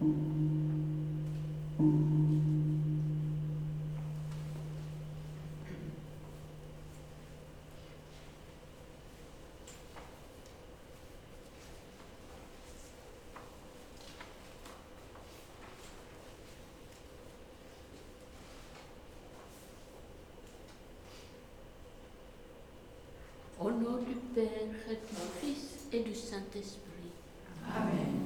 Au nom du Père, et du Fils et du Saint-Esprit. Amen.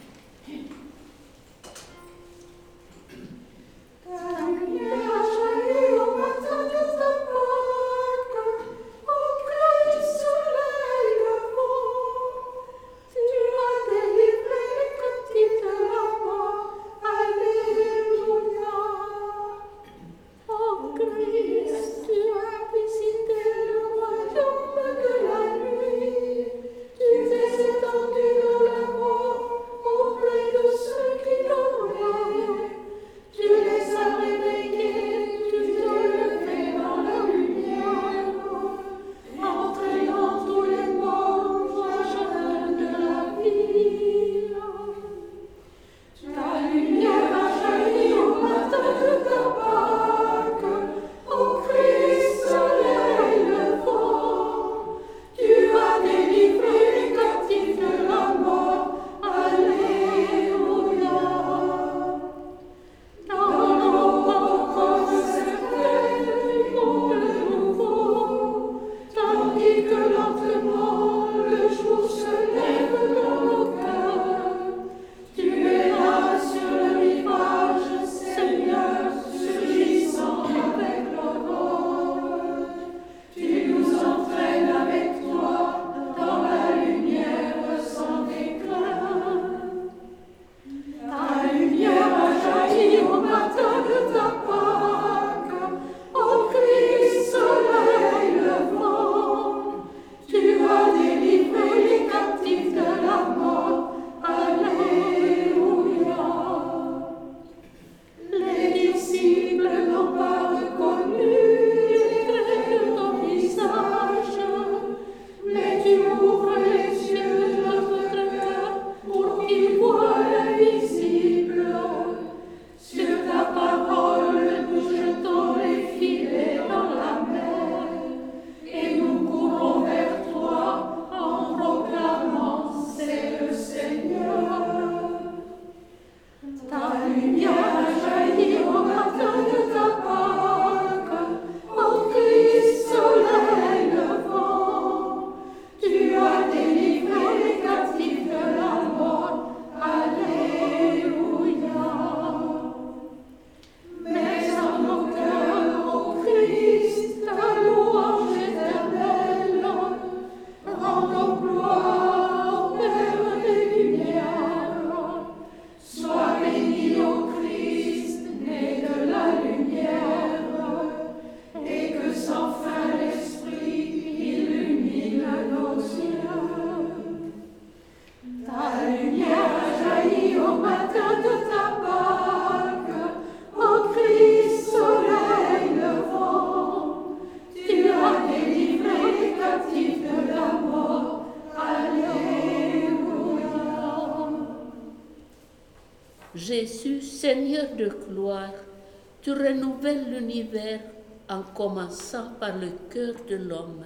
Jésus, Seigneur de gloire, tu renouvelles l'univers en commençant par le cœur de l'homme.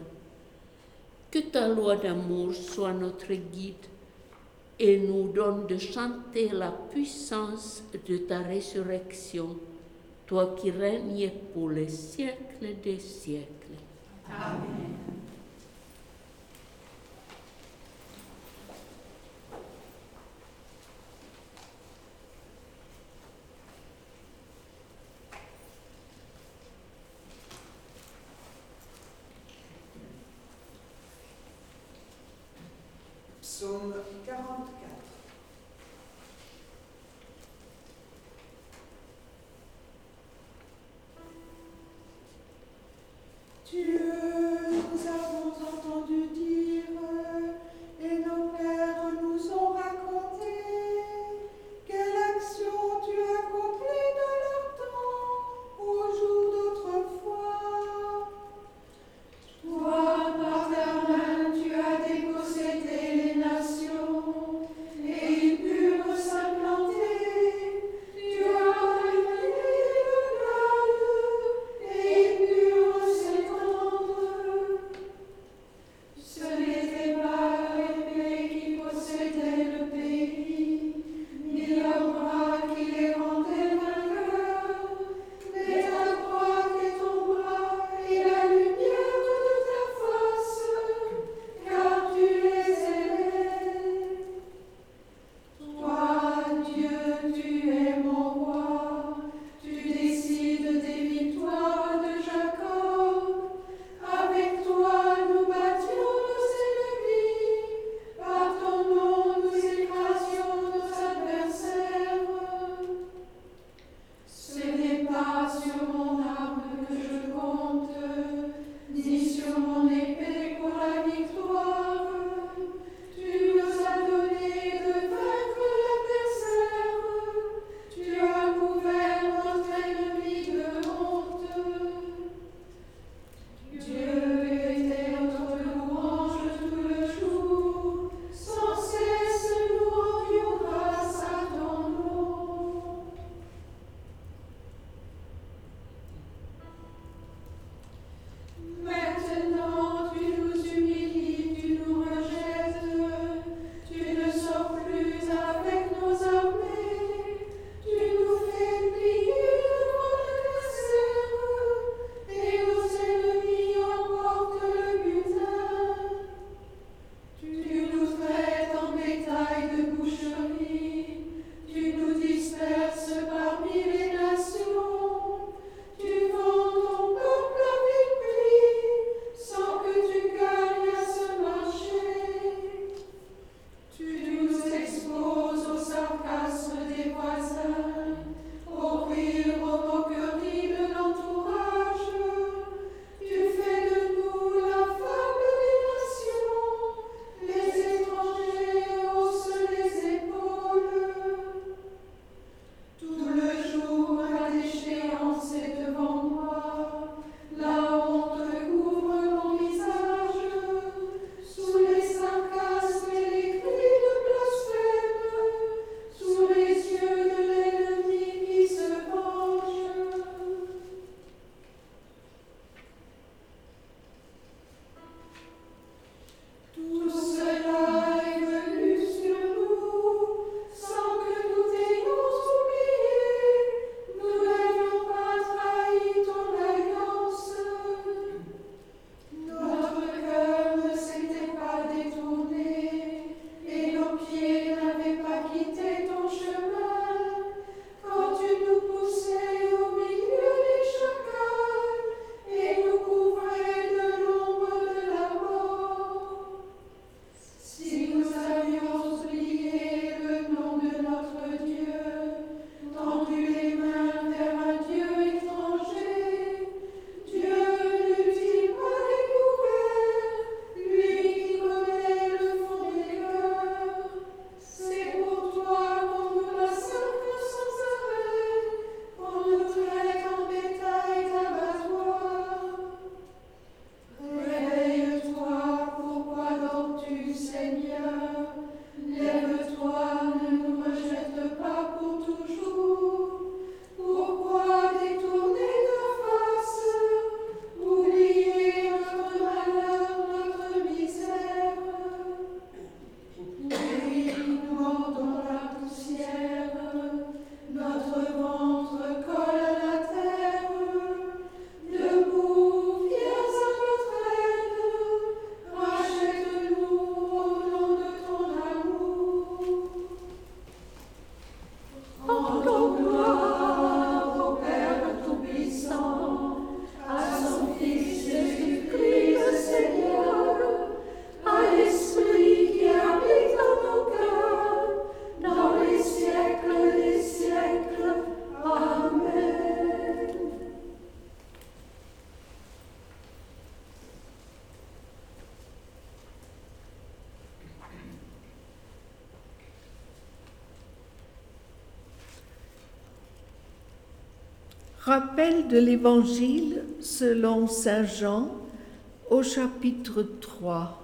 Que ta loi d'amour soit notre guide et nous donne de chanter la puissance de ta résurrection, toi qui règnes pour les siècles des siècles. Amen. Psaume 44. Dieu, nous avons entendu dire, et nos pères nous ont raconté, quelle action tu accomplis dans leur temps, au jour d'autrefois. Toi, par ta main, tu as dépossédé les nations, Rappel de l'Évangile selon Saint Jean au chapitre 3.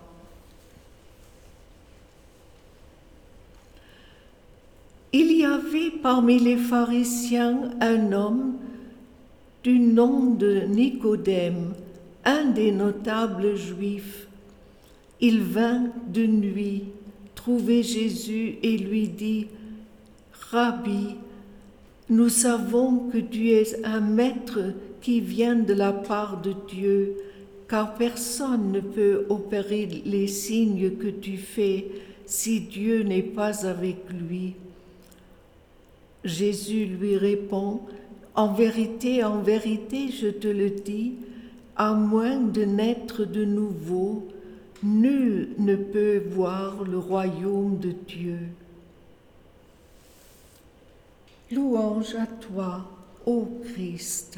Il y avait parmi les pharisiens un homme du nom de Nicodème, un des notables juifs. Il vint de nuit trouver Jésus et lui dit : « Rabbi, nous savons que tu es un maître qui vient de la part de Dieu, car personne ne peut opérer les signes que tu fais si Dieu n'est pas avec lui. » Jésus lui répond : « en vérité, je te le dis, à moins de naître de nouveau, nul ne peut voir le royaume de Dieu. » Louange à toi, ô Christ.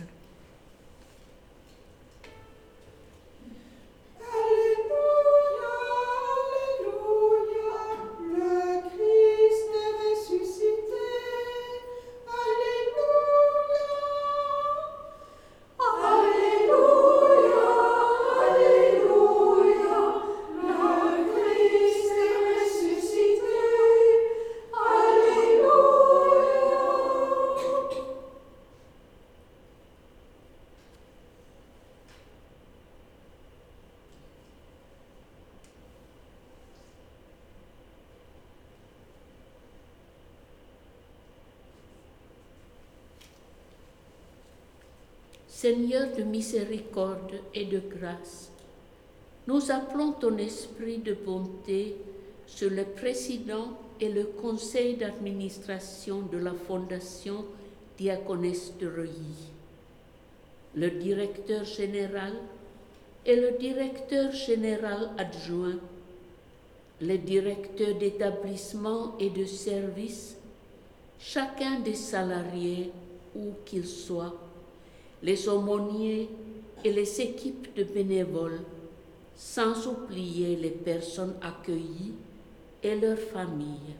Seigneur de miséricorde et de grâce, nous appelons ton esprit de bonté sur le président et le conseil d'administration de la Fondation Diaconesse de Reuilly, le directeur général et le directeur général adjoint, les directeurs d'établissement et de service, chacun des salariés, où qu'ils soient, les aumôniers et les équipes de bénévoles, sans oublier les personnes accueillies et leurs familles.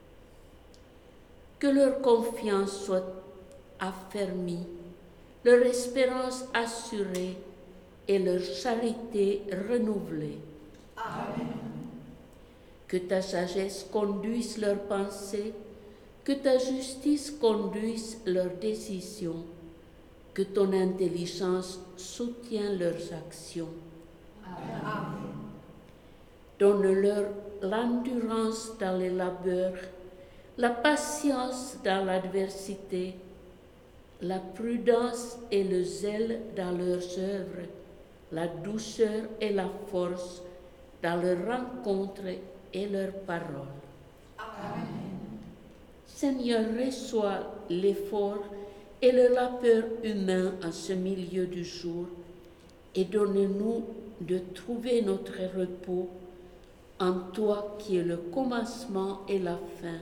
Que leur confiance soit affermie, leur espérance assurée et leur charité renouvelée. Amen. Que ta sagesse conduise leurs pensées, que ta justice conduise leurs décisions, que ton intelligence soutienne leurs actions. Amen. Donne-leur l'endurance dans les labeurs, la patience dans l'adversité, la prudence et le zèle dans leurs œuvres, la douceur et la force dans leurs rencontres et leurs paroles. Amen. Seigneur, reçois l'effort et le labeur humain en ce milieu du jour et donne-nous de trouver notre repos en toi qui es le commencement et la fin,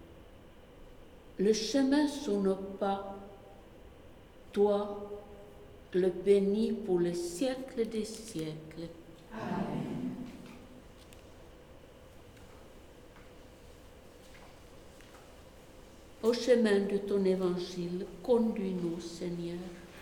le chemin sous nos pas, toi, le béni pour les siècles des siècles. Amen. Au chemin de ton évangile, conduis-nous, Seigneur.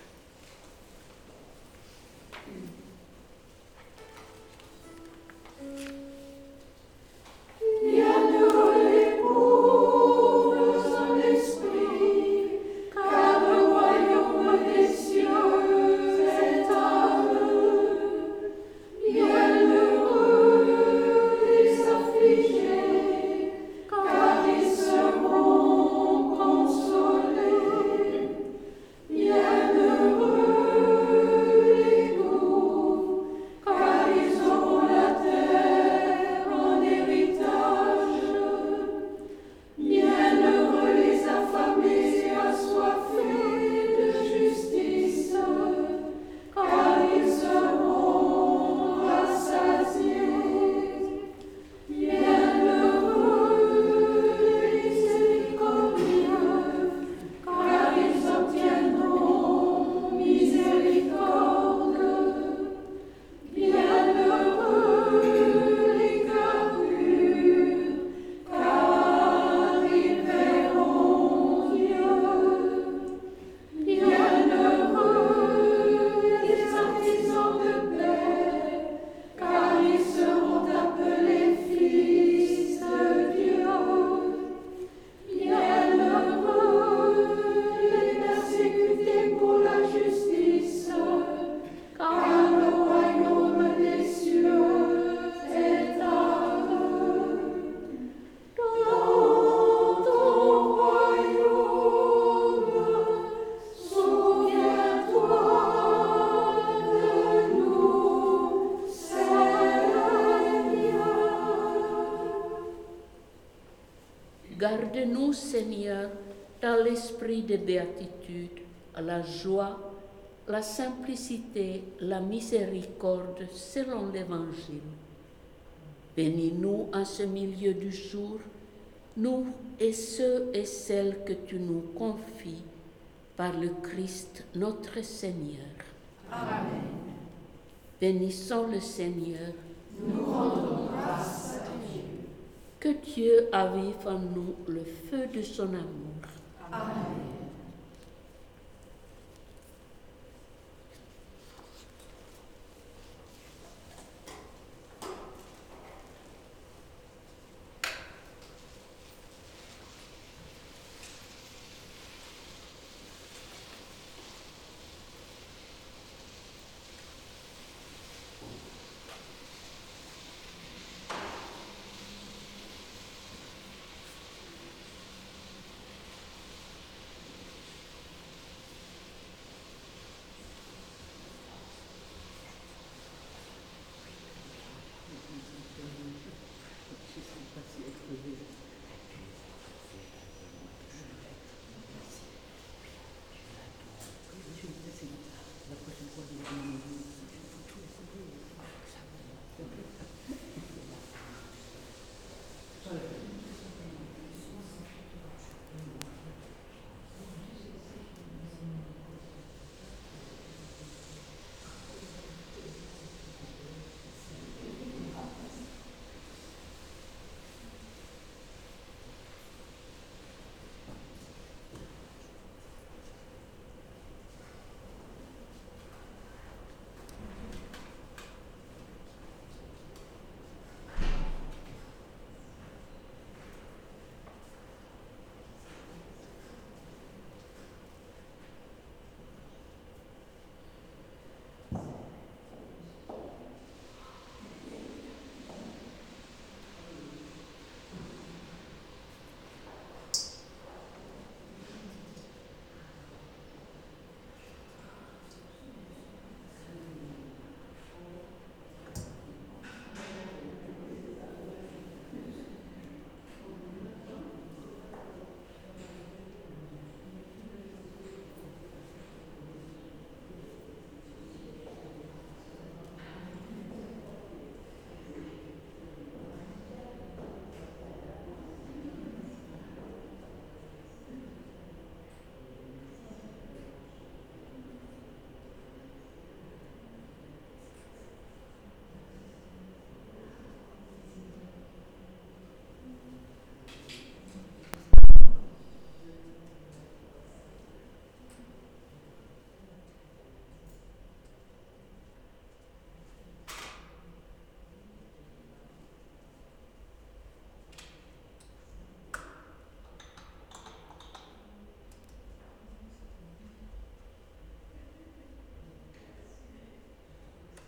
Bienheureux les pauvres en esprit, car le royaume des cieux est à eux. Bienheureux les affligés, car ils seront consolés. Bienheureux nous, Seigneur, dans l'esprit de béatitude, la joie, la simplicité, la miséricorde selon l'Évangile. Bénis-nous en ce milieu du jour, nous et ceux et celles que tu nous confies par le Christ notre Seigneur. Amen. Bénissons le Seigneur. Nous rendons grâce à Dieu. Que Dieu avive en nous le feu de son amour. Amen.